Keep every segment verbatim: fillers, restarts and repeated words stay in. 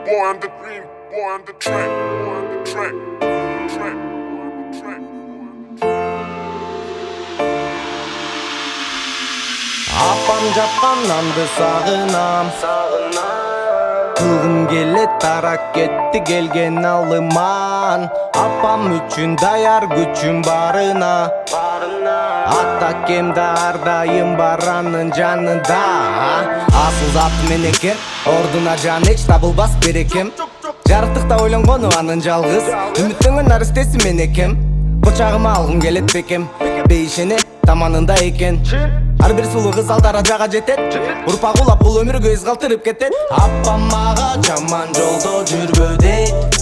boy on the green, boy on the track, boy on the track, track, track. Apam жатканамды сагынам, кылгым келет тарап кетти келген алыман. Апам үчүн даяр күчүм барына, ата кемде ар дайым бар анын жанында. Асыл заты мен экен, ордуна жан эч табылбас берекем. Жарыктыкта ойлонгону анын жалгыз, үмүттөнгөн наристеси мен экем. Кочагыма алгым келет бекем, бейишене таманында экен. Ар бир сулуу кыз алдара жага жетет, урпак улап бул өмүргө из калтырып кетет. Апам мага жаман жолдо жүрбө дейт,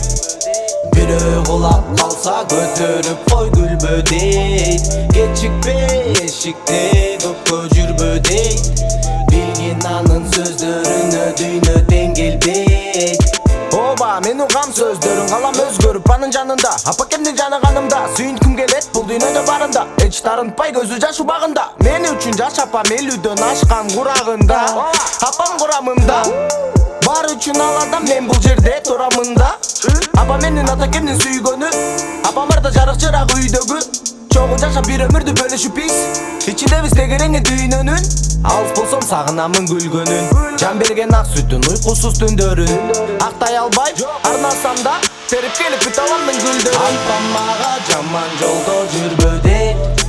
бирөө кулап калса көтөрүп кой күлбө дейт. Кечикпе эшикте көпкө жүрбө дейт, билгин анын сөздөрүнө дүйнө тең келбейт. Оба, мен угам сөздөрүн калам өзгөрүп анын жанында. Апакемдин жаны канымда, сүйүнткүм келет бул дүйнөдө барында. Эч тарынтпай көзү жаш убагында, мен үчүн жаш апам элүүдөн ашкан курагында. Апам курамымда, бар үчүн ал адам, мен бул жерде турамында. Апам менин атакемдин сүйгөнү, апам барда жарык чырак үйдөгү. Чогуу жашап бир өмүрдү бөлүшүп биз, ичиндебиз тегереңи дүйнөнүн. Алыс болсом сагынамын күлгөнүн, жан берген ак сүтүн, уйкусуз түндөрүн. Актай албай арнасам да, терип келип күтө аламдын гүлдөрүн. Апам мага жаман жолдо жүрбө дейт,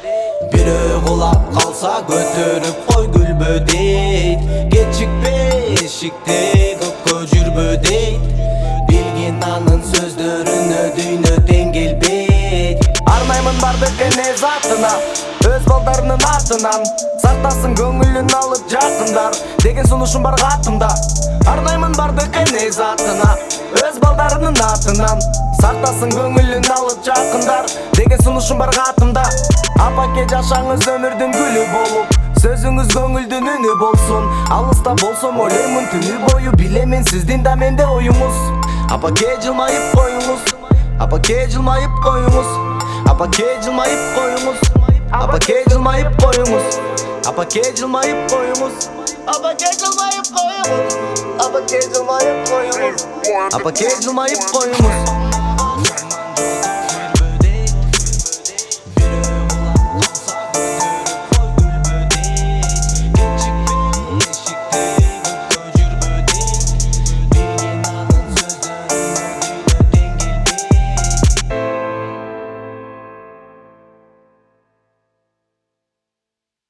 бирөө кулап калса көтөрүп кой күлбө дейт. Кечикпе эшикте көпкө жүрбө дейт, билгин анын сөздөрүнө дүйнө тең келбейт. Арнаймын бардык эне затына, өз балдарынын атынан. Сактасын көңүлүн алып жакындар, деген сунушум бар катымда. Арнаймын бардык эне затына, өз балдарынын атынан. Сактасын көңүлүн алып жакындар, деген сунушум бар катымда. Апаке жашаңыз өмүрдүн гүлү болуп, сөзүңүз көңүлдүн үнү болсун. Алыста болсом ойлоймун түнү бою, билемин сиздин да менде оюңуз. Апаке жылмайып коюңуз, апаке жылмайып коюңуз, апаке жылмайып коюңуз, апаке жылмайып коюңуз, апаке жылмайып коюңуз, апаке жылмайып коюңуз, апаке жылмайып коюңуз, апаке жылмайып коюңуз.